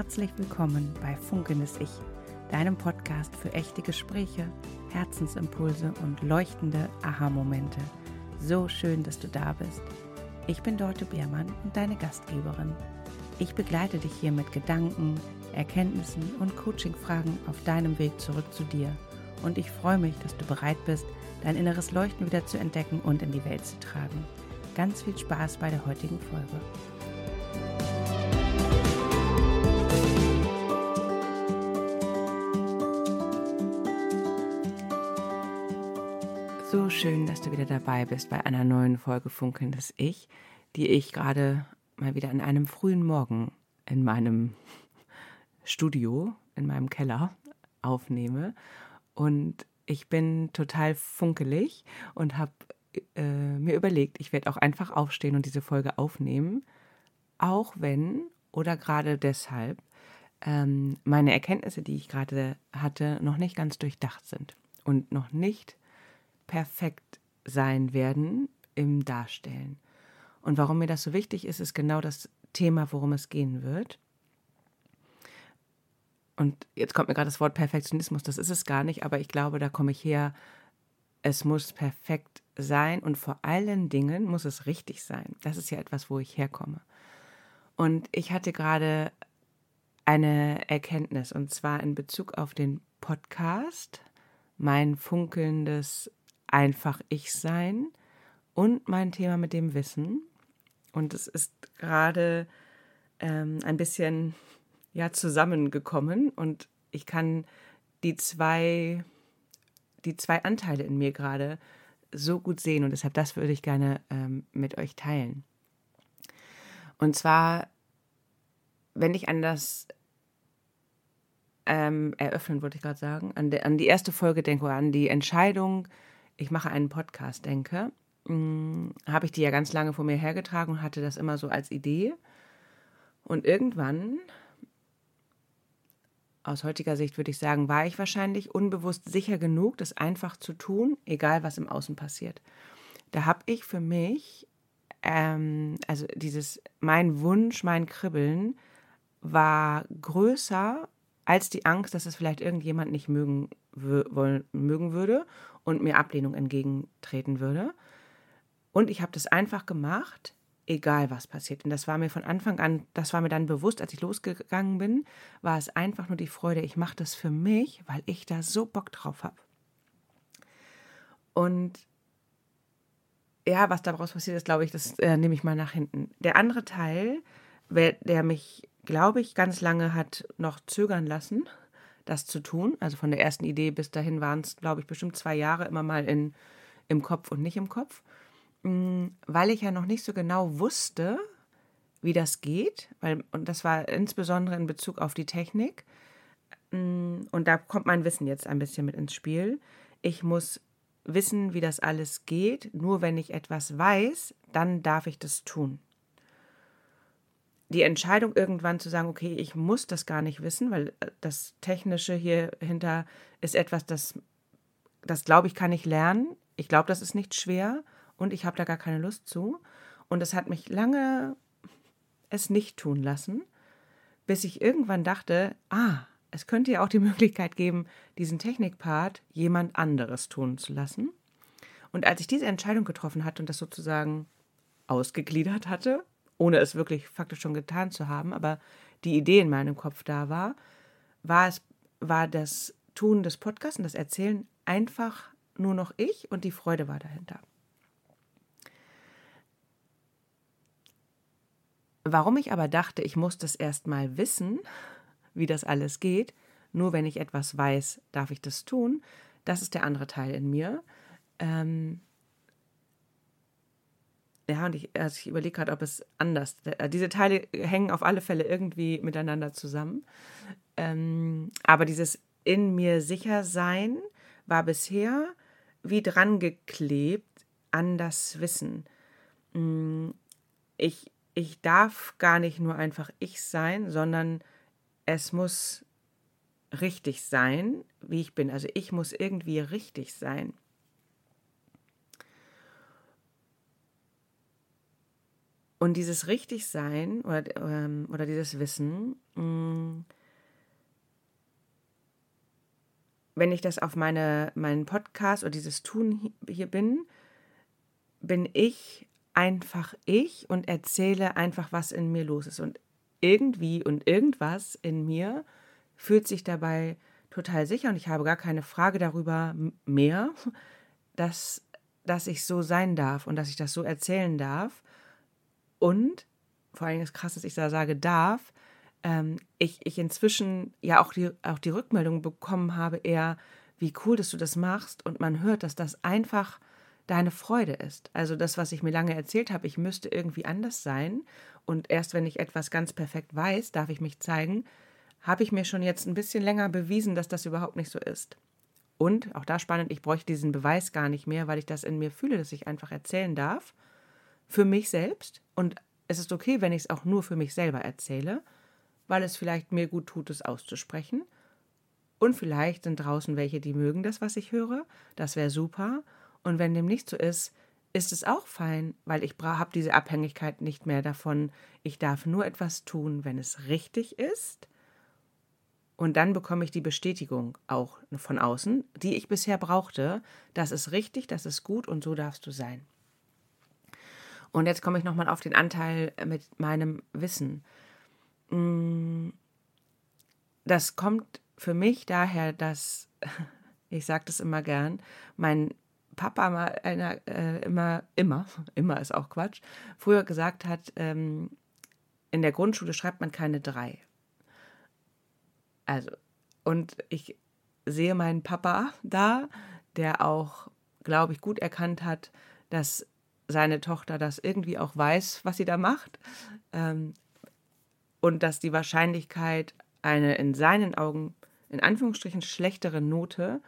Herzlich willkommen bei Funkelndes Ich, deinem Podcast für echte Gespräche, Herzensimpulse und leuchtende Aha-Momente. So schön, dass du da bist. Ich bin Dorte Beermann und deine Gastgeberin. Ich begleite dich hier mit Gedanken, Erkenntnissen und Coaching-Fragen auf deinem Weg zurück zu dir. Und ich freue mich, dass du bereit bist, dein inneres Leuchten wieder zu entdecken und in die Welt zu tragen. Ganz viel Spaß bei der heutigen Folge. So schön, dass du wieder dabei bist bei einer neuen Folge Funkelndes Ich, die ich gerade mal wieder an einem frühen Morgen in meinem Studio, in meinem Keller aufnehme. Und ich bin total funkelig und habe mir überlegt, ich werde auch einfach aufstehen und diese Folge aufnehmen, auch wenn oder gerade deshalb meine Erkenntnisse, die ich gerade hatte, noch nicht ganz durchdacht sind und noch nicht perfekt sein werden im Darstellen. Und warum mir das so wichtig ist, ist genau das Thema, worum es gehen wird. Und jetzt kommt mir gerade das Wort Perfektionismus, das ist es gar nicht, aber ich glaube, da komme ich her, es muss perfekt sein und vor allen Dingen muss es richtig sein. Das ist ja etwas, wo ich herkomme. Und ich hatte gerade eine Erkenntnis, und zwar in Bezug auf den Podcast, mein funkelndes einfach Ich-Sein und mein Thema mit dem Wissen. Und es ist gerade ein bisschen zusammengekommen und ich kann die zwei Anteile in mir gerade so gut sehen und deshalb das würde ich gerne mit euch teilen. Und zwar, wenn ich an das eröffnen, wollte ich gerade sagen, an die erste Folge denke oder an die Entscheidung, ich mache einen Podcast, denke, habe ich die ja ganz lange vor mir hergetragen und hatte das immer so als Idee. Und irgendwann, aus heutiger Sicht würde ich sagen, war ich wahrscheinlich unbewusst sicher genug, das einfach zu tun, egal was im Außen passiert. Da habe ich für mich, mein Wunsch, mein Kribbeln war größer als die Angst, dass es vielleicht irgendjemand nicht mögen würde und mir Ablehnung entgegentreten würde. Und ich habe das einfach gemacht, egal was passiert. Und das war mir von Anfang an, das war mir dann bewusst, als ich losgegangen bin, war es einfach nur die Freude, ich mache das für mich, weil ich da so Bock drauf habe. Und ja, was daraus passiert ist, glaube ich, das nehme ich mal nach hinten. Der andere Teil, der mich, glaube ich, ganz lange hat noch zögern lassen, das zu tun. Also von der ersten Idee bis dahin waren es, glaube ich, bestimmt 2 Jahre immer mal im Kopf und nicht im Kopf. Weil ich ja noch nicht so genau wusste, wie das geht. Und das war insbesondere in Bezug auf die Technik. Und da kommt mein Wissen jetzt ein bisschen mit ins Spiel. Ich muss wissen, wie das alles geht. Nur wenn ich etwas weiß, dann darf ich das tun. Die Entscheidung irgendwann zu sagen, okay, ich muss das gar nicht wissen, weil das Technische hier hinter ist etwas, das glaube ich, kann ich lernen. Ich glaube, das ist nicht schwer und ich habe da gar keine Lust zu. Und es hat mich lange es nicht tun lassen, bis ich irgendwann dachte, es könnte ja auch die Möglichkeit geben, diesen Technikpart jemand anderes tun zu lassen. Und als ich diese Entscheidung getroffen hatte und das sozusagen ausgegliedert hatte, ohne es wirklich faktisch schon getan zu haben, aber die Idee in meinem Kopf da war das Tun des Podcasts und das Erzählen einfach nur noch ich und die Freude war dahinter. Warum ich aber dachte, ich muss das erst mal wissen, wie das alles geht, nur wenn ich etwas weiß, darf ich das tun, das ist der andere Teil in mir. Und ich überlege gerade, ob es anders. Diese Teile hängen auf alle Fälle irgendwie miteinander zusammen. Aber dieses in mir sicher sein war bisher wie dran geklebt an das Wissen. Ich darf gar nicht nur einfach ich sein, sondern es muss richtig sein, wie ich bin. Also ich muss irgendwie richtig sein. Und dieses Richtigsein oder dieses Wissen, wenn ich das auf meinen Podcast oder dieses Tun hier bin ich einfach ich und erzähle einfach, was in mir los ist. Und irgendwie und irgendwas in mir fühlt sich dabei total sicher und ich habe gar keine Frage darüber mehr, dass ich so sein darf und dass ich das so erzählen darf. Und vor allem das Krasse, dass ich da sage darf, ich inzwischen ja auch die Rückmeldung bekommen habe, eher, wie cool, dass du das machst und man hört, dass das einfach deine Freude ist. Also das, was ich mir lange erzählt habe, ich müsste irgendwie anders sein und erst wenn ich etwas ganz perfekt weiß, darf ich mich zeigen, habe ich mir schon jetzt ein bisschen länger bewiesen, dass das überhaupt nicht so ist. Und, auch da spannend, ich bräuchte diesen Beweis gar nicht mehr, weil ich das in mir fühle, dass ich einfach erzählen darf, für mich selbst. Und es ist okay, wenn ich es auch nur für mich selber erzähle, weil es vielleicht mir gut tut, es auszusprechen. Und vielleicht sind draußen welche, die mögen das, was ich höre. Das wäre super. Und wenn dem nicht so ist, ist es auch fein, weil ich habe diese Abhängigkeit nicht mehr davon. Ich darf nur etwas tun, wenn es richtig ist. Und dann bekomme ich die Bestätigung auch von außen, die ich bisher brauchte. Das ist richtig, das ist gut und so darfst du sein. Und jetzt komme ich nochmal auf den Anteil mit meinem Wissen. Das kommt für mich daher, dass, ich sage das immer gern, mein Papa immer ist auch Quatsch, früher gesagt hat, in der Grundschule schreibt man keine 3. Also, und ich sehe meinen Papa da, der auch, glaube ich, gut erkannt hat, dass seine Tochter das irgendwie auch weiß, was sie da macht. Und dass die Wahrscheinlichkeit, eine in seinen Augen, in Anführungsstrichen, schlechtere Note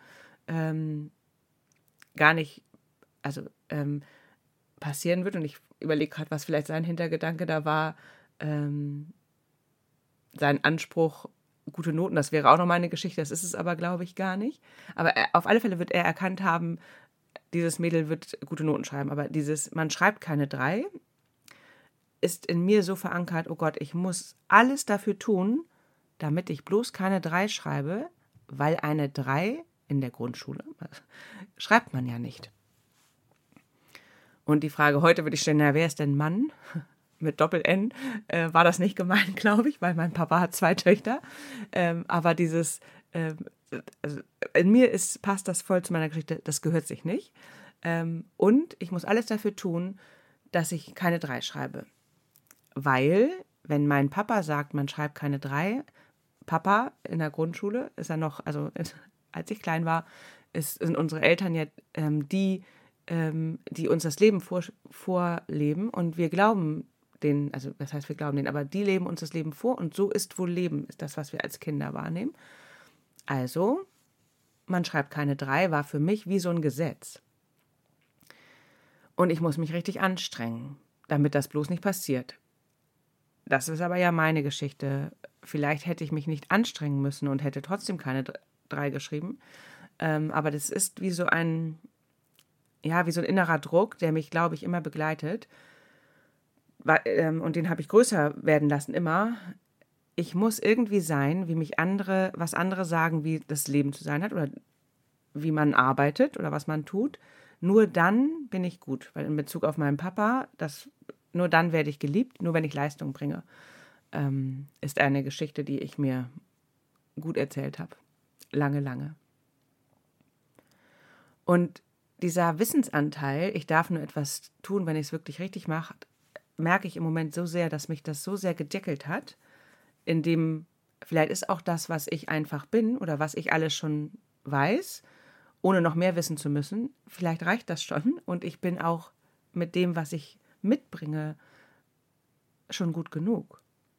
gar nicht, also passieren wird. Und ich überlege gerade, was vielleicht sein Hintergedanke da war, sein Anspruch, gute Noten, das wäre auch noch mal eine Geschichte, das ist es aber, glaube ich, gar nicht. Aber auf alle Fälle wird er erkannt haben, dieses Mädel wird gute Noten schreiben, aber man schreibt keine 3, ist in mir so verankert, oh Gott, ich muss alles dafür tun, damit ich bloß keine 3 schreibe, weil eine 3 in der Grundschule schreibt man ja nicht. Und die Frage heute würde ich stellen, na, wer ist denn Mann? Mit Doppel-N war das nicht gemeint, glaube ich, weil mein Papa hat 2 Töchter. Aber dieses, also in mir passt das voll zu meiner Geschichte, das gehört sich nicht. Und ich muss alles dafür tun, dass ich keine 3 schreibe. Weil, wenn mein Papa sagt, man schreibt keine 3, Papa in der Grundschule ist er noch, also als ich klein war, sind unsere Eltern ja die uns das Leben vorleben und wir glauben denen, also das heißt, wir glauben denen, aber die leben uns das Leben vor und so ist wohl Leben, ist das, was wir als Kinder wahrnehmen. Also, man schreibt keine 3, war für mich wie so ein Gesetz. Und ich muss mich richtig anstrengen, damit das bloß nicht passiert. Das ist aber ja meine Geschichte. Vielleicht hätte ich mich nicht anstrengen müssen und hätte trotzdem keine 3 geschrieben. Aber das ist wie so ein innerer Druck, der mich, glaube ich, immer begleitet. Und den habe ich größer werden lassen immer. Ich muss irgendwie sein, was andere sagen, wie das Leben zu sein hat oder wie man arbeitet oder was man tut. Nur dann bin ich gut. Weil in Bezug auf meinen Papa, nur dann werde ich geliebt, nur wenn ich Leistung bringe. Ist eine Geschichte, die ich mir gut erzählt habe. Lange, lange. Und dieser Wissensanteil, ich darf nur etwas tun, wenn ich es wirklich richtig mache, merke ich im Moment so sehr, dass mich das so sehr gedeckelt hat, indem vielleicht ist auch das, was ich einfach bin oder was ich alles schon weiß, ohne noch mehr wissen zu müssen, vielleicht reicht das schon und ich bin auch mit dem, was ich mitbringe, schon gut genug.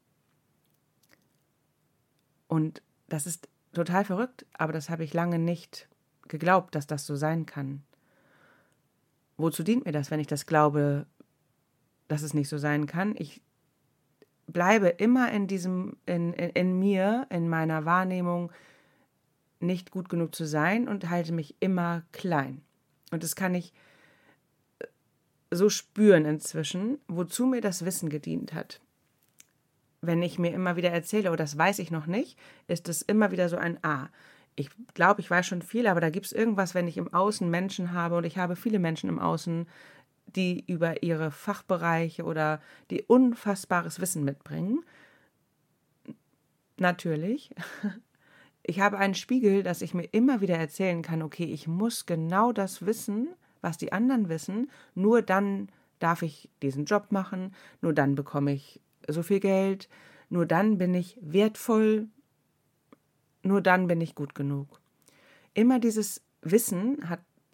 Und das ist total verrückt, aber das habe ich lange nicht geglaubt, dass das so sein kann. Wozu dient mir das, wenn ich das glaube, dass es nicht so sein kann? Ich bleibe immer in mir, in meiner Wahrnehmung, nicht gut genug zu sein und halte mich immer klein. Und das kann ich so spüren inzwischen, wozu mir das Wissen gedient hat. Wenn ich mir immer wieder erzähle, oh, das weiß ich noch nicht, ist es immer wieder so ein ich glaube, ich weiß schon viel, aber da gibt es irgendwas, wenn ich im Außen Menschen habe und ich habe viele Menschen im Außen, die über ihre Fachbereiche oder die unfassbares Wissen mitbringen. Natürlich. Ich habe einen Spiegel, dass ich mir immer wieder erzählen kann, okay, ich muss genau das wissen, was die anderen wissen, nur dann darf ich diesen Job machen, nur dann bekomme ich so viel Geld, nur dann bin ich wertvoll, nur dann bin ich gut genug. Immer dieses Wissen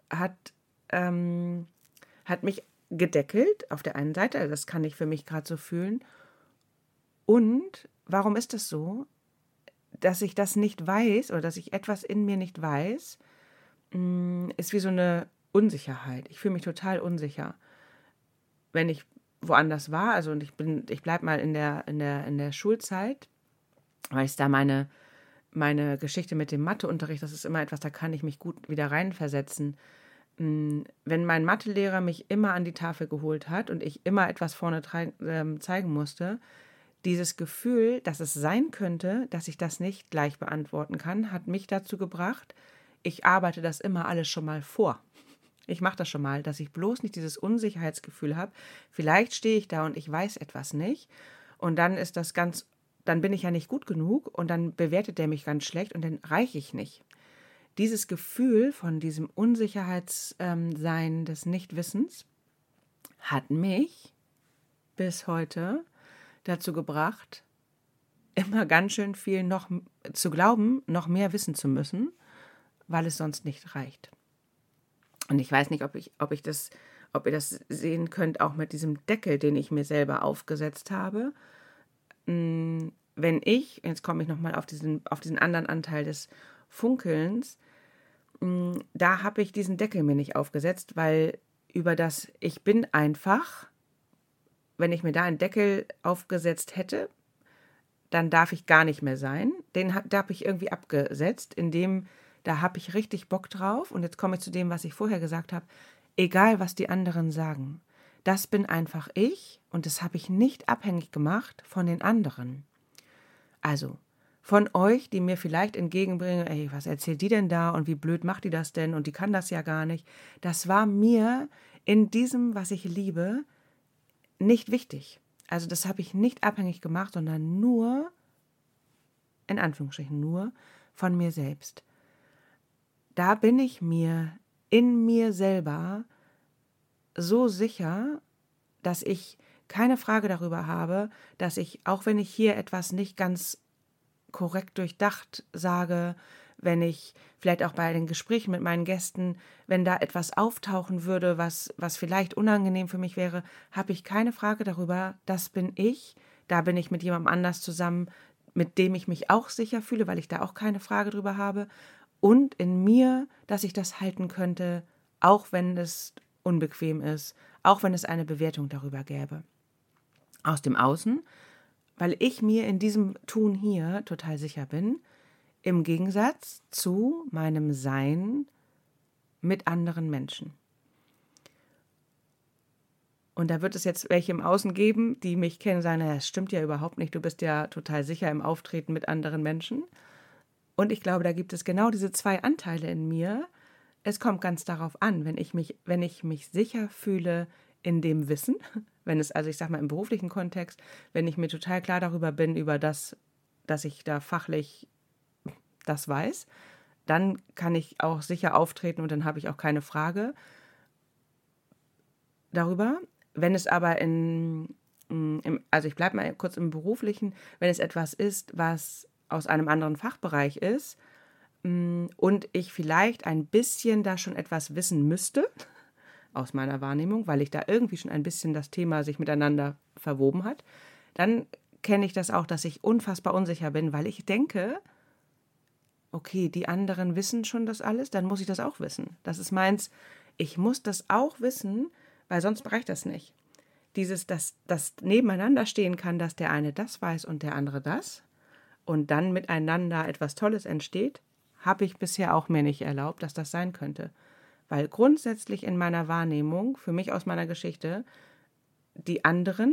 hat mich gedeckelt, auf der einen Seite, also das kann ich für mich gerade so fühlen. Und warum ist das so? Dass ich das nicht weiß oder dass ich etwas in mir nicht weiß, ist wie so eine Unsicherheit. Ich fühle mich total unsicher. Wenn ich woanders war, also und ich bleibe mal in der Schulzeit, weil ich da meine Geschichte mit dem Matheunterricht, das ist immer etwas, da kann ich mich gut wieder reinversetzen. Wenn mein Mathelehrer mich immer an die Tafel geholt hat und ich immer etwas vorne zeigen musste, dieses Gefühl, dass es sein könnte, dass ich das nicht gleich beantworten kann, hat mich dazu gebracht, ich arbeite das immer alles schon mal vor. Ich mache das schon mal, dass ich bloß nicht dieses Unsicherheitsgefühl habe. Vielleicht stehe ich da und ich weiß etwas nicht. Und dann dann bin ich ja nicht gut genug und dann bewertet der mich ganz schlecht und dann reiche ich nicht. Dieses Gefühl von diesem Unsicherheitssein des Nichtwissens hat mich bis heute dazu gebracht, immer ganz schön viel noch zu glauben, noch mehr wissen zu müssen, weil es sonst nicht reicht. Und ich weiß nicht, ob ihr das sehen könnt, auch mit diesem Deckel, den ich mir selber aufgesetzt habe. Jetzt komme ich nochmal auf diesen anderen Anteil des Funkelns, da habe ich diesen Deckel mir nicht aufgesetzt, weil über das Ich bin einfach, wenn ich mir da einen Deckel aufgesetzt hätte, dann darf ich gar nicht mehr sein. Da habe ich irgendwie abgesetzt, da habe ich richtig Bock drauf. Und jetzt komme ich zu dem, was ich vorher gesagt habe. Egal, was die anderen sagen. Das bin einfach ich und das habe ich nicht abhängig gemacht von den anderen. Also von euch, die mir vielleicht entgegenbringen, ey, was erzählt die denn da und wie blöd macht die das denn und die kann das ja gar nicht. Das war mir in diesem, was ich liebe, nicht wichtig. Also das habe ich nicht abhängig gemacht, sondern nur, in Anführungsstrichen nur, von mir selbst. Da bin ich mir in mir selber so sicher, dass ich keine Frage darüber habe, dass ich, auch wenn ich hier etwas nicht ganz korrekt durchdacht sage, wenn ich vielleicht auch bei den Gesprächen mit meinen Gästen, wenn da etwas auftauchen würde, was vielleicht unangenehm für mich wäre, habe ich keine Frage darüber, das bin ich, da bin ich mit jemandem anders zusammen, mit dem ich mich auch sicher fühle, weil ich da auch keine Frage drüber habe und in mir, dass ich das halten könnte, auch wenn es unbequem ist, auch wenn es eine Bewertung darüber gäbe. Aus dem Außen, weil ich mir in diesem Tun hier total sicher bin, im Gegensatz zu meinem Sein mit anderen Menschen. Und da wird es jetzt welche im Außen geben, die mich kennen und sagen, naja, das stimmt ja überhaupt nicht, du bist ja total sicher im Auftreten mit anderen Menschen. Und ich glaube, da gibt es genau diese zwei Anteile in mir. Es kommt ganz darauf an, wenn ich mich sicher fühle in dem Wissen, ich sag mal im beruflichen Kontext, wenn ich mir total klar darüber bin, über das, dass ich da fachlich das weiß, dann kann ich auch sicher auftreten und dann habe ich auch keine Frage darüber. Wenn es aber also ich bleibe mal kurz im Beruflichen, wenn es etwas ist, was aus einem anderen Fachbereich ist und ich vielleicht ein bisschen da schon etwas wissen müsste, aus meiner Wahrnehmung, weil ich da irgendwie schon ein bisschen das Thema sich miteinander verwoben hat, dann kenne ich das auch, dass ich unfassbar unsicher bin, weil ich denke, okay, die anderen wissen schon das alles, dann muss ich das auch wissen. Das ist meins, ich muss das auch wissen, weil sonst reicht das nicht. Dass das nebeneinander stehen kann, dass der eine das weiß und der andere das und dann miteinander etwas Tolles entsteht, habe ich bisher auch mir nicht erlaubt, dass das sein könnte. Weil grundsätzlich in meiner Wahrnehmung, für mich aus meiner Geschichte, die anderen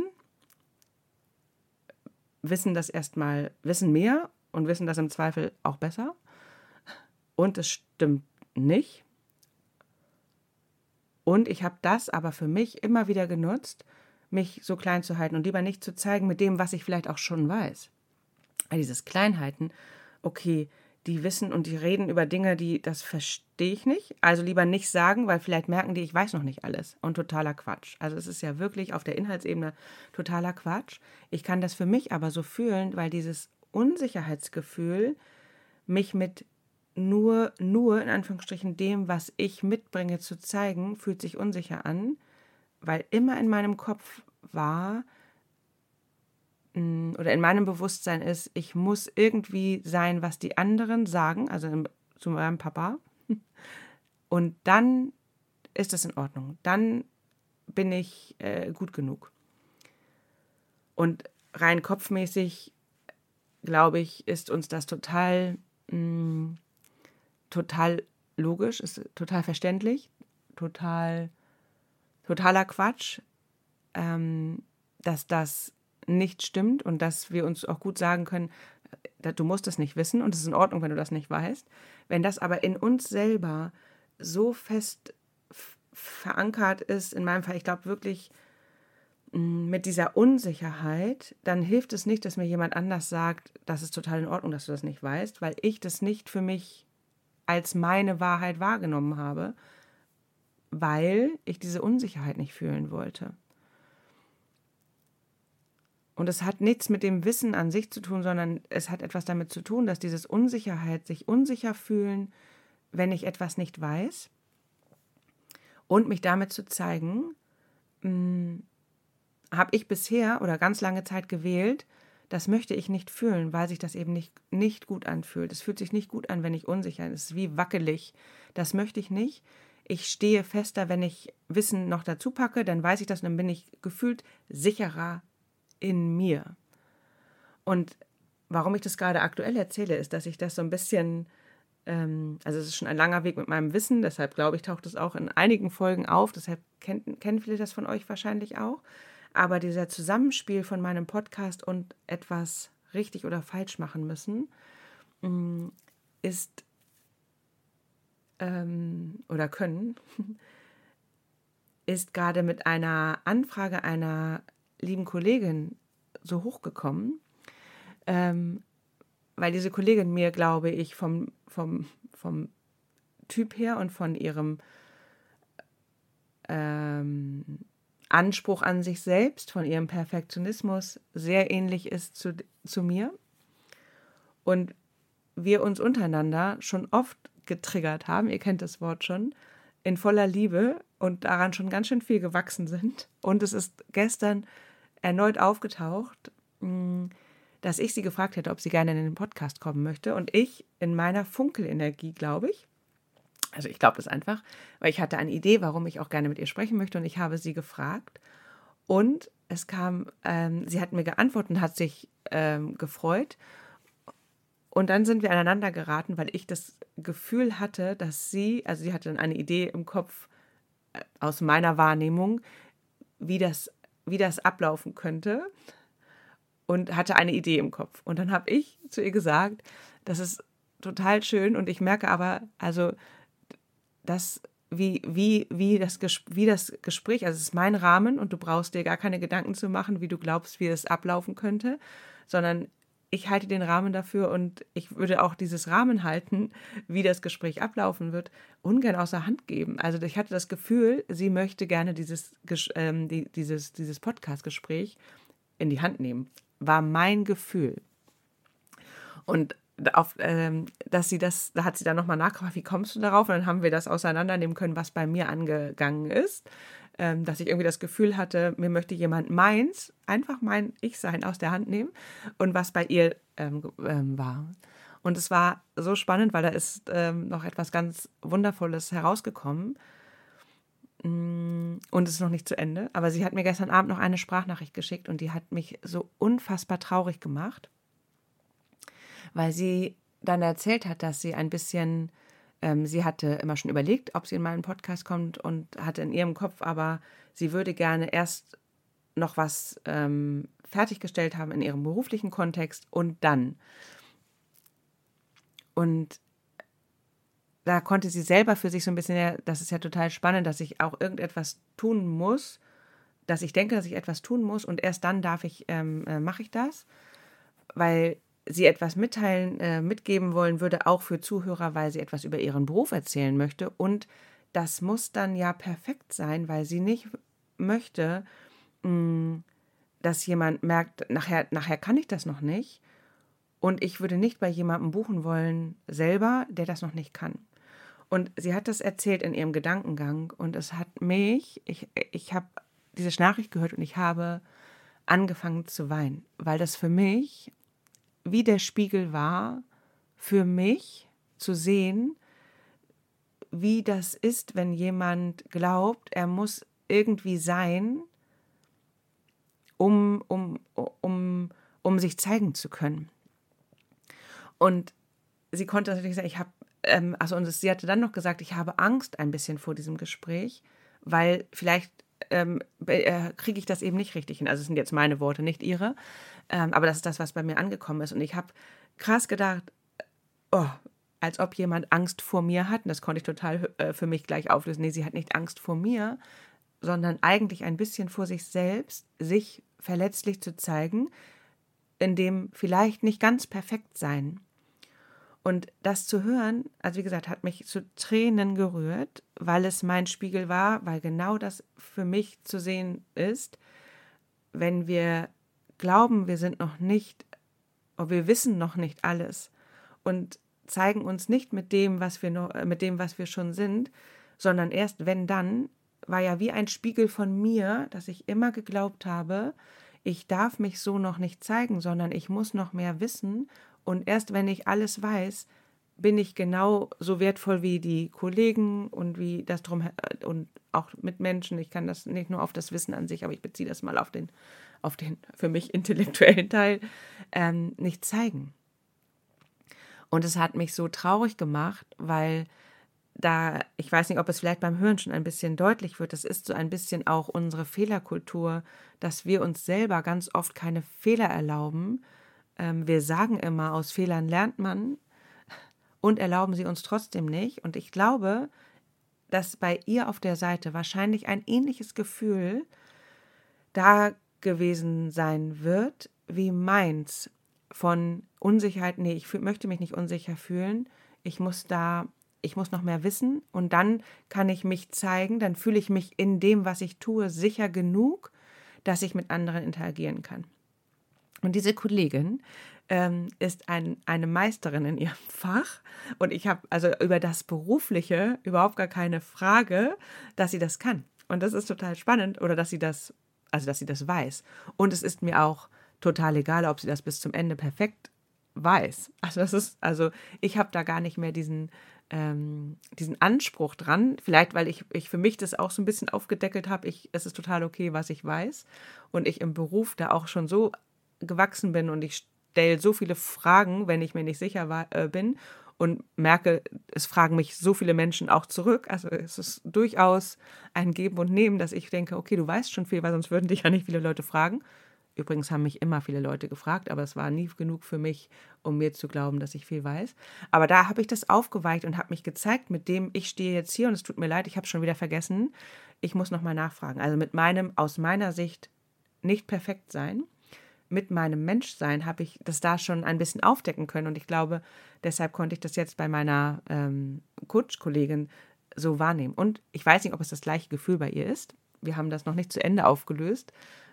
wissen das erstmal, wissen mehr und wissen das im Zweifel auch besser. Und es stimmt nicht. Und ich habe das aber für mich immer wieder genutzt, mich so klein zu halten und lieber nicht zu zeigen mit dem, was ich vielleicht auch schon weiß. All dieses Kleinhalten, okay, die wissen und die reden über Dinge, das verstehe ich nicht. Also lieber nicht sagen, weil vielleicht merken die, ich weiß noch nicht alles. Und totaler Quatsch. Also es ist ja wirklich auf der Inhaltsebene totaler Quatsch. Ich kann das für mich aber so fühlen, weil dieses Unsicherheitsgefühl mich mit nur in Anführungsstrichen dem, was ich mitbringe, zu zeigen, fühlt sich unsicher an, weil immer in meinem Kopf war, oder in meinem Bewusstsein ist, ich muss irgendwie sein, was die anderen sagen, also zu meinem Papa. Und dann ist das in Ordnung. Dann bin ich gut genug. Und rein kopfmäßig, glaube ich, ist uns das total logisch, ist total verständlich, totaler Quatsch, dass das nicht stimmt und dass wir uns auch gut sagen können, du musst das nicht wissen und es ist in Ordnung, wenn du das nicht weißt. Wenn das aber in uns selber so fest verankert ist, in meinem Fall, ich glaube wirklich mit dieser Unsicherheit, dann hilft es nicht, dass mir jemand anders sagt, das ist total in Ordnung, dass du das nicht weißt, weil ich das nicht für mich als meine Wahrheit wahrgenommen habe, weil ich diese Unsicherheit nicht fühlen wollte. Und es hat nichts mit dem Wissen an sich zu tun, sondern es hat etwas damit zu tun, dass dieses Unsicherheit, sich unsicher fühlen, wenn ich etwas nicht weiß und mich damit zu zeigen, habe ich bisher oder ganz lange Zeit gewählt, das möchte ich nicht fühlen, weil sich das eben nicht gut anfühlt. Es fühlt sich nicht gut an, wenn ich unsicher bin. Es ist wie wackelig. Das möchte ich nicht. Ich stehe fester, wenn ich Wissen noch dazu packe, dann weiß ich das und dann bin ich gefühlt sicherer in mir. Und warum ich das gerade aktuell erzähle, ist, dass ich das so ein bisschen, also es ist schon ein langer Weg mit meinem Wissen, deshalb glaube ich, taucht es auch in einigen Folgen auf, deshalb kennen viele das von euch wahrscheinlich auch. Aber dieser Zusammenspiel von meinem Podcast und etwas richtig oder falsch machen müssen, ist oder können, ist gerade mit einer Anfrage einer lieben Kollegin so hochgekommen, weil diese Kollegin mir, glaube ich, vom Typ her und von ihrem Anspruch an sich selbst, von ihrem Perfektionismus sehr ähnlich ist zu mir. Und wir uns untereinander schon oft getriggert haben, ihr kennt das Wort schon, in voller Liebe und daran schon ganz schön viel gewachsen sind. Und es ist gestern erneut aufgetaucht, dass ich sie gefragt hätte, ob sie gerne in den Podcast kommen möchte. Und ich in meiner Funkelenergie, glaube ich, also ich glaube das einfach, weil ich hatte eine Idee, warum ich auch gerne mit ihr sprechen möchte und ich habe sie gefragt. Und es kam, sie hat mir geantwortet und hat sich gefreut. Und dann sind wir aneinander geraten, weil ich das Gefühl hatte, dass sie hatte dann eine Idee im Kopf aus meiner Wahrnehmung, wie das ablaufen könnte und hatte eine Idee im Kopf. Und dann habe ich zu ihr gesagt, das ist total schön und ich merke aber, also wie das Gespräch, also es ist mein Rahmen und du brauchst dir gar keine Gedanken zu machen, wie du glaubst, wie es ablaufen könnte, sondern ich halte den Rahmen dafür und ich würde auch dieses Rahmen halten, wie das Gespräch ablaufen wird, ungern außer Hand geben. Also ich hatte das Gefühl, sie möchte gerne dieses Podcast-Gespräch in die Hand nehmen. War mein Gefühl. Und da hat sie dann nochmal nachgefragt, wie kommst du darauf? Und dann haben wir das auseinandernehmen können, was bei mir angegangen ist. Dass ich irgendwie das Gefühl hatte, mir möchte jemand einfach mein Ich-Sein aus der Hand nehmen und was bei ihr war. Und es war so spannend, weil da ist noch etwas ganz Wundervolles herausgekommen. Und es ist noch nicht zu Ende. Aber sie hat mir gestern Abend noch eine Sprachnachricht geschickt und die hat mich so unfassbar traurig gemacht, weil sie dann erzählt hat, dass sie ein bisschen Sie hatte immer schon überlegt, ob sie in meinen Podcast kommt und hatte in ihrem Kopf aber, sie würde gerne erst noch was fertiggestellt haben in ihrem beruflichen Kontext und dann. Und da konnte sie selber für sich so ein bisschen, ja, das ist ja total spannend, dass ich auch irgendetwas tun muss, dass ich denke, dass ich etwas tun muss und erst dann mache ich das, weil sie etwas mitgeben wollen würde, auch für Zuhörer, weil sie etwas über ihren Beruf erzählen möchte. Und das muss dann ja perfekt sein, weil sie nicht möchte, dass jemand merkt, nachher kann ich das noch nicht. Und ich würde nicht bei jemandem buchen wollen, selber, der das noch nicht kann. Und sie hat das erzählt in ihrem Gedankengang und es hat ich habe diese Nachricht gehört und ich habe angefangen zu weinen, weil das für mich wie der Spiegel war, für mich zu sehen, wie das ist, wenn jemand glaubt, er muss irgendwie sein, um, um, um sich zeigen zu können. Und sie konnte natürlich sagen, sie hatte dann noch gesagt, ich habe Angst ein bisschen vor diesem Gespräch, weil vielleicht kriege ich das eben nicht richtig hin. Also es sind jetzt meine Worte, nicht ihre. Aber das ist das, was bei mir angekommen ist. Und ich habe krass gedacht, oh, als ob jemand Angst vor mir hat. Und das konnte ich total für mich gleich auflösen. Nee, sie hat nicht Angst vor mir, sondern eigentlich ein bisschen vor sich selbst, sich verletzlich zu zeigen, in dem vielleicht nicht ganz perfekt sein. Und das zu hören, also wie gesagt, hat mich zu Tränen gerührt, weil es mein Spiegel war, weil genau das für mich zu sehen ist, wenn wir glauben, wir sind noch nicht, oder wir wissen noch nicht alles und zeigen uns nicht mit dem, was wir schon sind, sondern erst wenn dann, war ja wie ein Spiegel von mir, dass ich immer geglaubt habe, ich darf mich so noch nicht zeigen, sondern ich muss noch mehr wissen. Und erst wenn ich alles weiß, bin ich genau so wertvoll wie die Kollegen und wie das drum und auch mit Menschen. Ich kann das nicht nur auf das Wissen an sich, aber ich beziehe das mal auf den für mich intellektuellen Teil nicht zeigen. Und es hat mich so traurig gemacht, weil ich weiß nicht, ob es vielleicht beim Hören schon ein bisschen deutlich wird, das ist so ein bisschen auch unsere Fehlerkultur, dass wir uns selber ganz oft keine Fehler erlauben. Wir sagen immer, aus Fehlern lernt man und erlauben sie uns trotzdem nicht. Und ich glaube, dass bei ihr auf der Seite wahrscheinlich ein ähnliches Gefühl da gewesen sein wird wie meins von Unsicherheit. Nee, möchte mich nicht unsicher fühlen. Ich muss noch mehr wissen und dann kann ich mich zeigen, dann fühle ich mich in dem, was ich tue, sicher genug, dass ich mit anderen interagieren kann. Und diese Kollegin ist eine Meisterin in ihrem Fach und ich habe also über das Berufliche überhaupt gar keine Frage, dass sie das kann. Und das ist total spannend oder dass sie das weiß. Und es ist mir auch total egal, ob sie das bis zum Ende perfekt weiß. Also ich habe da gar nicht mehr diesen Anspruch dran. Vielleicht, weil ich für mich das auch so ein bisschen aufgedeckelt habe. Es ist total okay, was ich weiß. Und ich im Beruf da auch schon so gewachsen bin und ich stelle so viele Fragen, wenn ich mir nicht sicher bin und merke, es fragen mich so viele Menschen auch zurück. Also es ist durchaus ein Geben und Nehmen, dass ich denke, okay, du weißt schon viel, weil sonst würden dich ja nicht viele Leute fragen. Übrigens haben mich immer viele Leute gefragt, aber es war nie genug für mich, um mir zu glauben, dass ich viel weiß. Aber da habe ich das aufgeweicht und habe mich gezeigt, mit dem ich stehe jetzt hier und es tut mir leid, ich habe es schon wieder vergessen. Ich muss nochmal nachfragen. Also mit meinem, aus meiner Sicht, nicht perfekt sein, mit meinem Menschsein habe ich das da schon ein bisschen aufdecken können. Und ich glaube, deshalb konnte ich das jetzt bei meiner Coach-Kollegin so wahrnehmen. Und ich weiß nicht, ob es das gleiche Gefühl bei ihr ist. Wir haben das noch nicht zu Ende aufgelöst.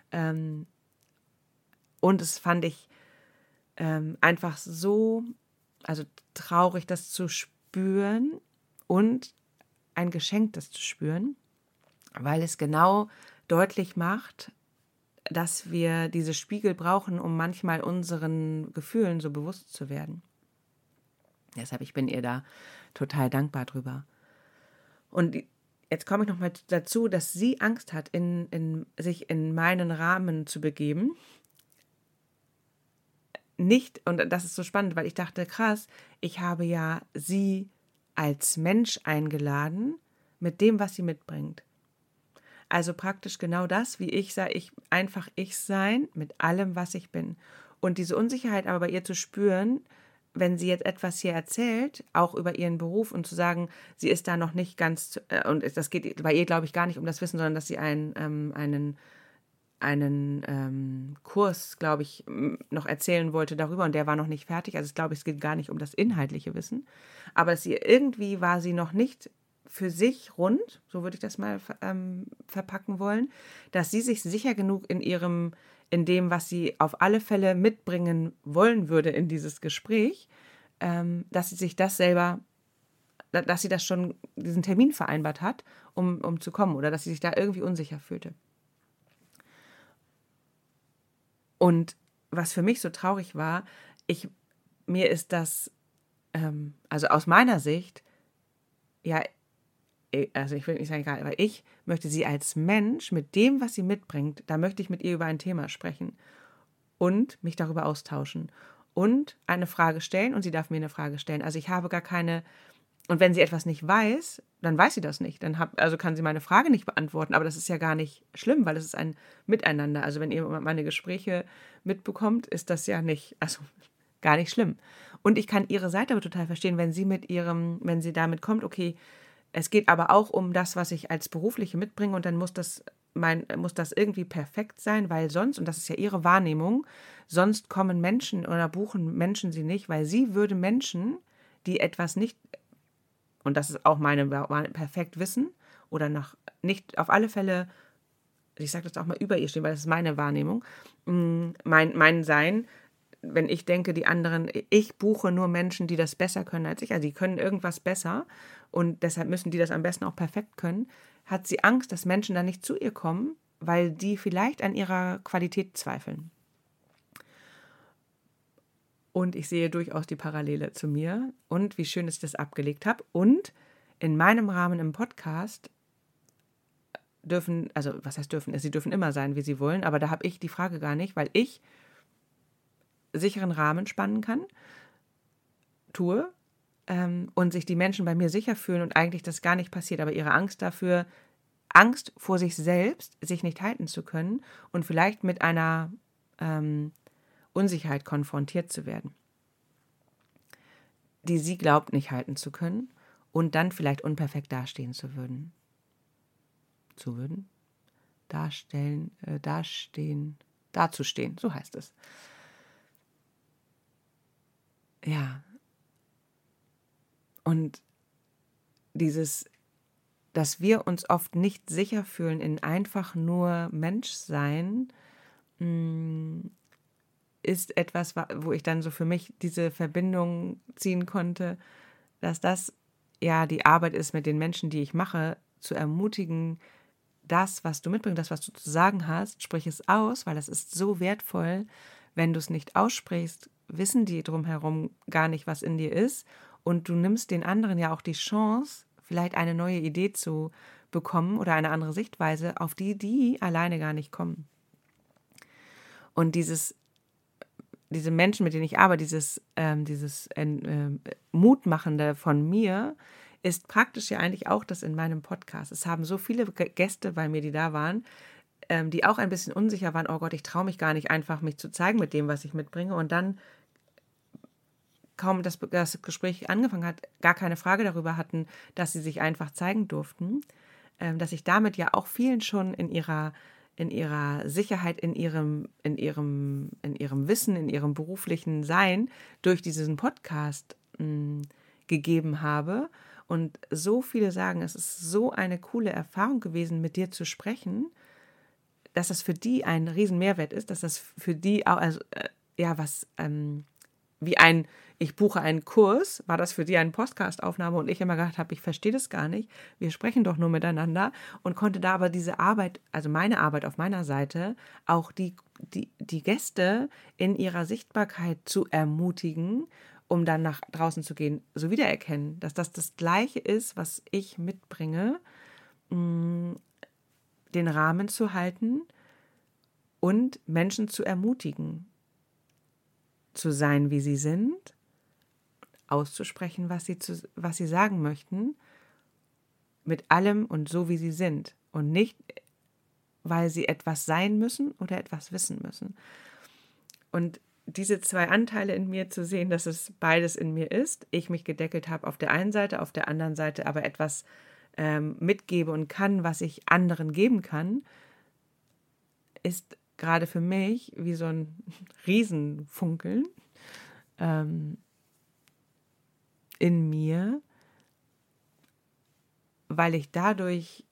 Und es fand ich einfach so, also traurig, das zu spüren und ein Geschenk, das zu spüren, weil es genau deutlich macht, dass wir diese Spiegel brauchen, um manchmal unseren Gefühlen so bewusst zu werden. Deshalb, ich bin ihr da total dankbar drüber. Und jetzt komme ich nochmal dazu, dass sie Angst hat, sich in meinen Rahmen zu begeben. Nicht, und das ist so spannend, weil ich dachte, krass, ich habe ja sie als Mensch eingeladen mit dem, was sie mitbringt. Also praktisch genau das, wie ich sei, einfach ich sein mit allem, was ich bin. Und diese Unsicherheit aber bei ihr zu spüren, wenn sie jetzt etwas hier erzählt, auch über ihren Beruf und zu sagen, sie ist da noch nicht ganz, und das geht bei ihr, glaube ich, gar nicht um das Wissen, sondern dass sie einen Kurs, glaube ich, noch erzählen wollte darüber und der war noch nicht fertig. Also ich glaube, es geht gar nicht um das inhaltliche Wissen. Aber irgendwie war sie noch nicht für sich rund, so würde ich das mal verpacken wollen, dass sie sich sicher genug in dem, was sie auf alle Fälle mitbringen wollen würde in dieses Gespräch, dass sie sich das selber, dass sie das schon, diesen Termin vereinbart hat, um zu kommen oder dass sie sich da irgendwie unsicher fühlte. Und was für mich so traurig war, mir ist das, also aus meiner Sicht, ja, also ich will nicht sagen egal, aber ich möchte sie als Mensch mit dem, was sie mitbringt, da möchte ich mit ihr über ein Thema sprechen und mich darüber austauschen und eine Frage stellen und sie darf mir eine Frage stellen. Also ich habe gar keine, und wenn sie etwas nicht weiß, dann weiß sie das nicht. Also kann sie meine Frage nicht beantworten, aber das ist ja gar nicht schlimm, weil es ist ein Miteinander. Also wenn ihr meine Gespräche mitbekommt, ist das ja nicht, also gar nicht schlimm. Und ich kann ihre Seite aber total verstehen, wenn sie damit kommt, okay, es geht aber auch um das, was ich als Berufliche mitbringe und dann muss das irgendwie perfekt sein, weil sonst, und das ist ja ihre Wahrnehmung, sonst kommen Menschen oder buchen Menschen sie nicht, weil sie würde Menschen, die etwas nicht, und das ist auch meine perfekt wissen oder nicht auf alle Fälle, ich sage das auch mal über ihr stehen, weil das ist meine Wahrnehmung, mein Sein, wenn ich denke, die anderen, ich buche nur Menschen, die das besser können als ich, also die können irgendwas besser und deshalb müssen die das am besten auch perfekt können, hat sie Angst, dass Menschen dann nicht zu ihr kommen, weil die vielleicht an ihrer Qualität zweifeln. Und ich sehe durchaus die Parallele zu mir und wie schön, dass ich das abgelegt habe. Und in meinem Rahmen im Podcast also was heißt dürfen, sie dürfen immer sein, wie sie wollen, aber da habe ich die Frage gar nicht, weil ich sicheren Rahmen spannen kann, tue und sich die Menschen bei mir sicher fühlen und eigentlich das gar nicht passiert, aber ihre Angst vor sich selbst, sich nicht halten zu können und vielleicht mit einer Unsicherheit konfrontiert zu werden, die sie glaubt nicht halten zu können und dann vielleicht unperfekt dastehen dazustehen, so heißt es. Ja. Und dass wir uns oft nicht sicher fühlen in einfach nur Menschsein, ist etwas, wo ich dann so für mich diese Verbindung ziehen konnte, dass das ja die Arbeit ist mit den Menschen, die ich mache, zu ermutigen, das, was du mitbringst, das, was du zu sagen hast, sprich es aus, weil das ist so wertvoll. Wenn du es nicht aussprichst, wissen die drumherum gar nicht, was in dir ist. Und du nimmst den anderen ja auch die Chance, vielleicht eine neue Idee zu bekommen oder eine andere Sichtweise, auf die alleine gar nicht kommen. Und diese Menschen, mit denen ich arbeite, dieses Mutmachende von mir, ist praktisch ja eigentlich auch das in meinem Podcast. Es haben so viele Gäste bei mir, die da waren, die auch ein bisschen unsicher waren, oh Gott, ich traue mich gar nicht einfach, mich zu zeigen mit dem, was ich mitbringe. Und dann, kaum das Gespräch angefangen hat, gar keine Frage darüber hatten, dass sie sich einfach zeigen durften, dass ich damit ja auch vielen schon in ihrer Sicherheit, in ihrem Wissen, in ihrem beruflichen Sein durch diesen Podcast gegeben habe. Und so viele sagen, es ist so eine coole Erfahrung gewesen, mit dir zu sprechen, dass das für die ein riesen Mehrwert ist, dass das für die auch, also, ich buche einen Kurs, war das für die eine Podcast-Aufnahme und ich immer gedacht habe, ich verstehe das gar nicht, wir sprechen doch nur miteinander und konnte da aber diese Arbeit, also meine Arbeit auf meiner Seite, auch die Gäste in ihrer Sichtbarkeit zu ermutigen, um dann nach draußen zu gehen, so wiedererkennen, dass das Gleiche ist, was ich mitbringe, den Rahmen zu halten und Menschen zu ermutigen, zu sein, wie sie sind, auszusprechen, was sie sagen möchten, mit allem und so, wie sie sind. Und nicht, weil sie etwas sein müssen oder etwas wissen müssen. Und diese zwei Anteile in mir zu sehen, dass es beides in mir ist, ich mich gedeckelt habe auf der einen Seite, auf der anderen Seite aber etwas mitgebe und kann, was ich anderen geben kann, ist gerade für mich wie so ein Riesenfunkeln in mir, weil ich dadurch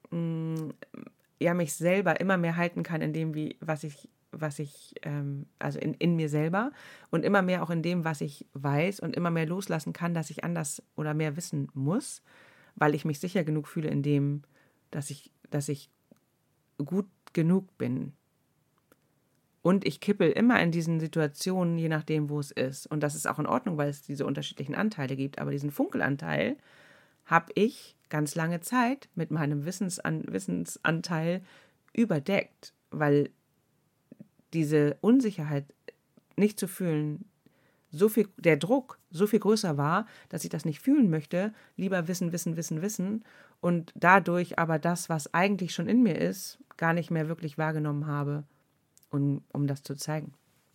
mich selber immer mehr halten kann in dem, was ich also in mir selber und immer mehr auch in dem, was ich weiß und immer mehr loslassen kann, dass ich anders oder mehr wissen muss, weil ich mich sicher genug fühle in dem, dass ich gut genug bin. Und ich kippel immer in diesen Situationen, je nachdem, wo es ist. Und das ist auch in Ordnung, weil es diese unterschiedlichen Anteile gibt. Aber diesen Funkelanteil habe ich ganz lange Zeit mit meinem Wissensanteil überdeckt, weil diese Unsicherheit nicht zu fühlen, der Druck so viel größer war, dass ich das nicht fühlen möchte, lieber wissen und dadurch aber das, was eigentlich schon in mir ist, gar nicht mehr wirklich wahrgenommen habe, um das zu zeigen.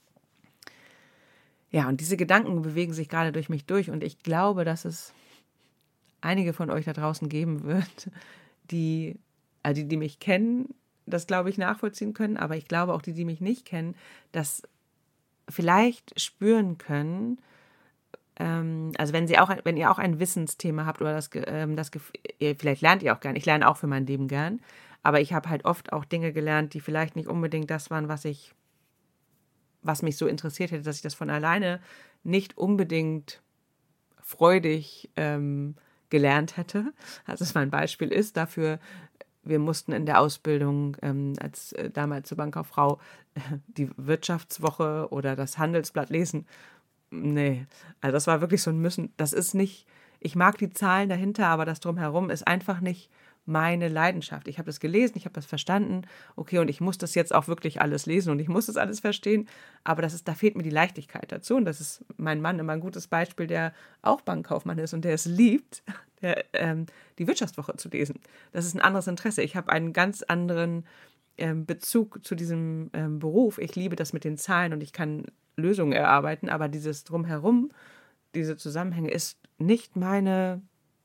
Ja, und diese Gedanken bewegen sich gerade durch mich durch und ich glaube, dass es einige von euch da draußen geben wird, die mich kennen, das, glaube ich, nachvollziehen können, aber ich glaube auch die mich nicht kennen, das vielleicht spüren können, also wenn ihr auch ein Wissensthema habt oder vielleicht lernt ihr auch gern, ich lerne auch für mein Leben gern, aber ich habe halt oft auch Dinge gelernt, die vielleicht nicht unbedingt das waren, was mich so interessiert hätte, dass ich das von alleine nicht unbedingt freudig gelernt hätte. Also mein Beispiel ist dafür, wir mussten in der Ausbildung als damals zur Bankkauffrau die Wirtschaftswoche oder das Handelsblatt lesen. Nee, also das war wirklich so ein Müssen. Das ist nicht, ich mag die Zahlen dahinter, aber das Drumherum ist einfach nicht meine Leidenschaft. Ich habe das gelesen, ich habe das verstanden, okay, und ich muss das jetzt auch wirklich alles lesen und ich muss das alles verstehen, aber da fehlt mir die Leichtigkeit dazu und das ist mein Mann immer ein gutes Beispiel, der auch Bankkaufmann ist und der es liebt, die Wirtschaftswoche zu lesen. Das ist ein anderes Interesse. Ich habe einen ganz anderen Bezug zu diesem Beruf. Ich liebe das mit den Zahlen und ich kann Lösungen erarbeiten, aber dieses Drumherum, diese Zusammenhänge ist nicht meine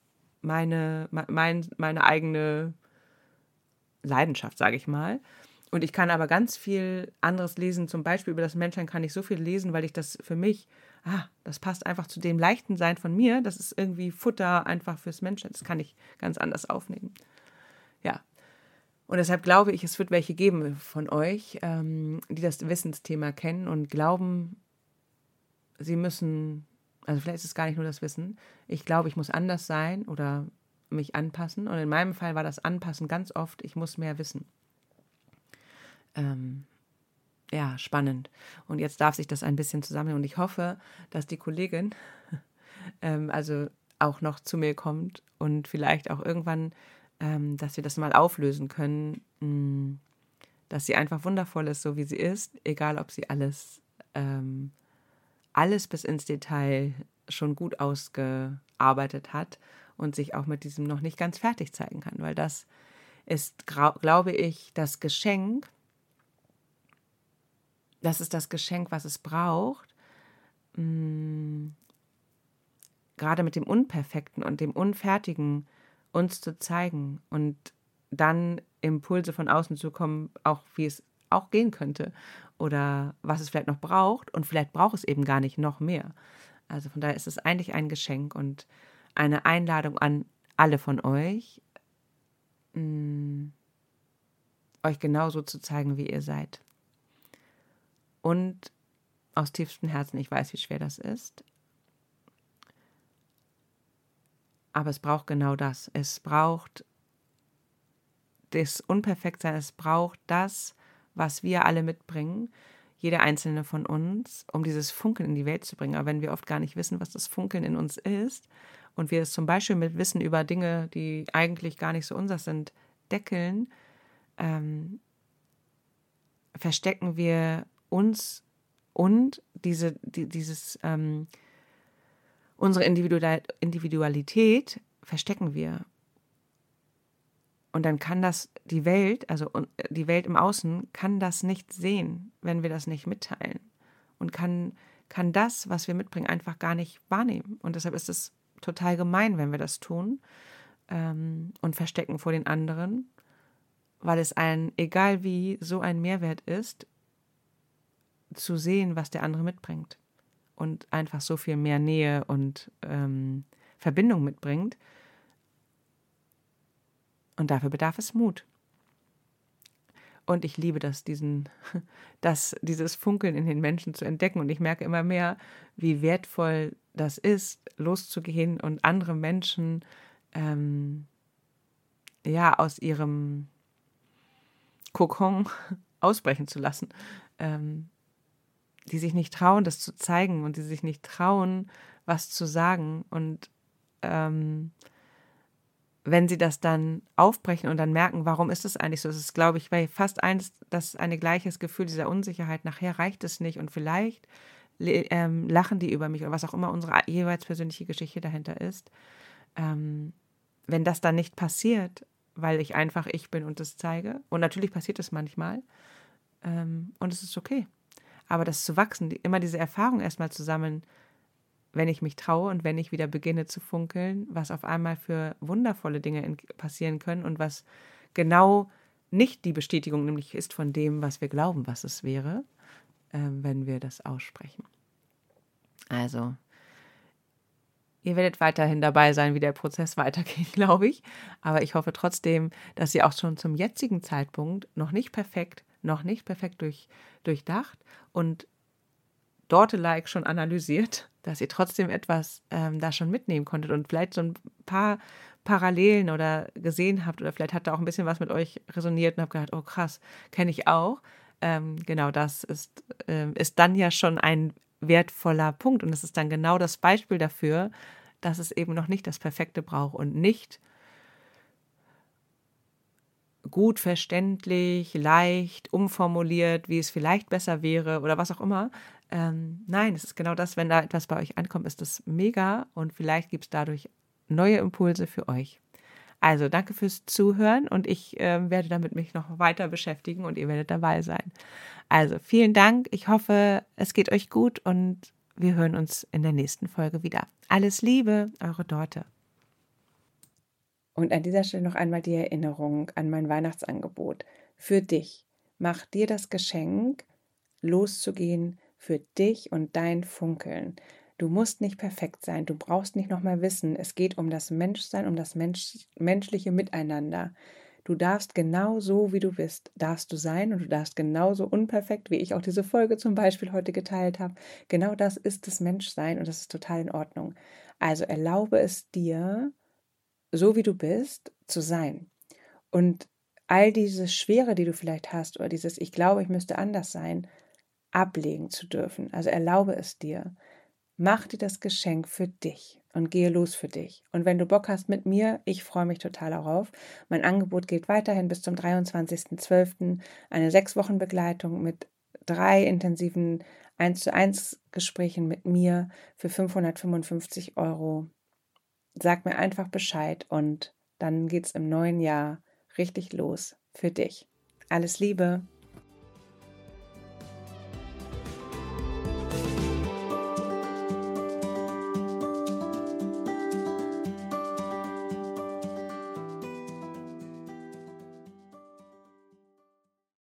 eigene Leidenschaft, sage ich mal. Und ich kann aber ganz viel anderes lesen. Zum Beispiel über das Menschsein kann ich so viel lesen, weil ich das für mich, das passt einfach zu dem leichten Sein von mir. Das ist irgendwie Futter einfach fürs Menschsein. Das kann ich ganz anders aufnehmen. Ja. Und deshalb glaube ich, es wird welche geben von euch, die das Wissensthema kennen und glauben, sie müssen, also vielleicht ist es gar nicht nur das Wissen, ich glaube, ich muss anders sein oder mich anpassen. Und in meinem Fall war das Anpassen ganz oft, ich muss mehr wissen. Ja, spannend. Und jetzt darf sich das ein bisschen zusammenhängen. Und ich hoffe, dass die Kollegin also auch noch zu mir kommt und vielleicht auch irgendwann, dass wir das mal auflösen können, dass sie einfach wundervoll ist, so wie sie ist, egal ob sie alles bis ins Detail schon gut ausgearbeitet hat und sich auch mit diesem noch nicht ganz fertig zeigen kann, weil das ist, glaube ich, das Geschenk. Das ist das Geschenk, was es braucht, gerade mit dem Unperfekten und dem Unfertigen uns zu zeigen und dann Impulse von außen zu kommen, auch wie es auch gehen könnte oder was es vielleicht noch braucht und vielleicht braucht es eben gar nicht noch mehr. Also von daher ist es eigentlich ein Geschenk und eine Einladung an alle von euch, euch genauso zu zeigen, wie ihr seid. Und aus tiefstem Herzen, ich weiß, wie schwer das ist, aber es braucht genau das. Es braucht das Unperfektsein, es braucht das, was wir alle mitbringen, jeder einzelne von uns, um dieses Funkeln in die Welt zu bringen. Aber wenn wir oft gar nicht wissen, was das Funkeln in uns ist und wir es zum Beispiel mit Wissen über Dinge, die eigentlich gar nicht so unseres sind, deckeln, verstecken wir uns und dieses unsere Individualität verstecken wir. Und dann kann das die Welt, also die Welt im Außen, kann das nicht sehen, wenn wir das nicht mitteilen. Und kann das, was wir mitbringen, einfach gar nicht wahrnehmen. Und deshalb ist es total gemein, wenn wir das tun und verstecken vor den anderen, weil es egal wie, so ein Mehrwert ist, zu sehen, was der andere mitbringt. Und einfach so viel mehr Nähe und Verbindung mitbringt. Und dafür bedarf es Mut. Und ich liebe das, dieses Funkeln in den Menschen zu entdecken. Und ich merke immer mehr, wie wertvoll das ist, loszugehen und andere Menschen aus ihrem Kokon ausbrechen zu lassen. Die sich nicht trauen, das zu zeigen und die sich nicht trauen, was zu sagen. Und wenn sie das dann aufbrechen und dann merken, warum ist es eigentlich so? Es ist, glaube ich, bei fast das eine gleiches Gefühl dieser Unsicherheit. Nachher reicht es nicht und vielleicht lachen die über mich oder was auch immer unsere jeweils persönliche Geschichte dahinter ist. Wenn das dann nicht passiert, weil ich einfach ich bin und das zeige, und natürlich passiert es manchmal, und es ist okay. Aber das zu wachsen, immer diese Erfahrung erstmal zu sammeln, wenn ich mich traue und wenn ich wieder beginne zu funkeln, was auf einmal für wundervolle Dinge passieren können und was genau nicht die Bestätigung nämlich ist von dem, was wir glauben, was es wäre, wenn wir das aussprechen. Also, ihr werdet weiterhin dabei sein, wie der Prozess weitergeht, glaube ich. Aber ich hoffe trotzdem, dass ihr auch schon zum jetzigen Zeitpunkt noch nicht perfekt durchdacht und Dorte-like schon analysiert, dass ihr trotzdem etwas da schon mitnehmen konntet und vielleicht so ein paar Parallelen oder gesehen habt oder vielleicht hat da auch ein bisschen was mit euch resoniert und habt gedacht, oh krass, kenne ich auch. Genau das ist dann ja schon ein wertvoller Punkt und es ist dann genau das Beispiel dafür, dass es eben noch nicht das Perfekte braucht und nicht gut verständlich, leicht, umformuliert, wie es vielleicht besser wäre oder was auch immer. Nein, es ist genau das, wenn da etwas bei euch ankommt, ist das mega und vielleicht gibt es dadurch neue Impulse für euch. Also danke fürs Zuhören und ich werde damit mich noch weiter beschäftigen und ihr werdet dabei sein. Also vielen Dank, ich hoffe, es geht euch gut und wir hören uns in der nächsten Folge wieder. Alles Liebe, eure Dorte. Und an dieser Stelle noch einmal die Erinnerung an mein Weihnachtsangebot. Für dich. Mach dir das Geschenk, loszugehen für dich und dein Funkeln. Du musst nicht perfekt sein, du brauchst nicht nochmal wissen. Es geht um das Menschsein, um das menschliche Miteinander. Du darfst genau so, wie du bist, darfst du sein und du darfst genauso unperfekt, wie ich auch diese Folge zum Beispiel heute geteilt habe. Genau das ist das Menschsein und das ist total in Ordnung. Also erlaube es dir, so wie du bist, zu sein. Und all diese Schwere, die du vielleicht hast, oder dieses Ich glaube, ich müsste anders sein, ablegen zu dürfen. Also erlaube es dir. Mach dir das Geschenk für dich und gehe los für dich. Und wenn du Bock hast mit mir, ich freue mich total darauf. Mein Angebot geht weiterhin bis zum 23.12. Eine 6-Wochen-Begleitung mit 3 intensiven 1:1 Gesprächen mit mir für 555 €. Sag mir einfach Bescheid und dann geht's im neuen Jahr richtig los für dich. Alles Liebe!